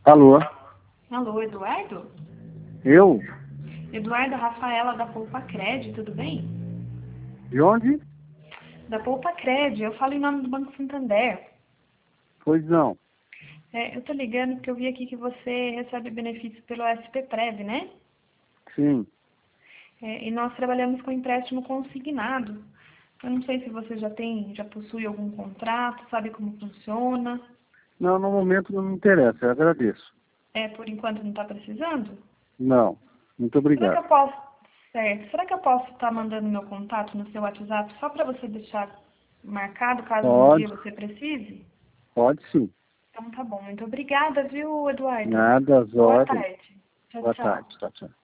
Alô? Alô, Eduardo? Eu? Eduardo, Rafaela da Poupa Cred, tudo bem? De onde? Da Poupa Cred, eu falo em nome do Banco Santander. Pois não. Eu tô ligando porque eu vi aqui que você recebe benefício pelo SPPrev, né? Sim. E nós trabalhamos com empréstimo consignado. Eu não sei se você já possui algum contrato, sabe como funciona. Não, no momento não me interessa, eu agradeço. Por enquanto não está precisando? Não. Muito Será que obrigado. eu posso, certo? Será que eu posso estar mandando meu contato no seu WhatsApp só para você deixar marcado caso um dia Pode, você precise? pode sim. Então tá bom. Muito obrigada, viu, Eduardo? Nada, às Boa ordens. tarde. Tchau, Boa tarde. tchau. Tchau, tchau.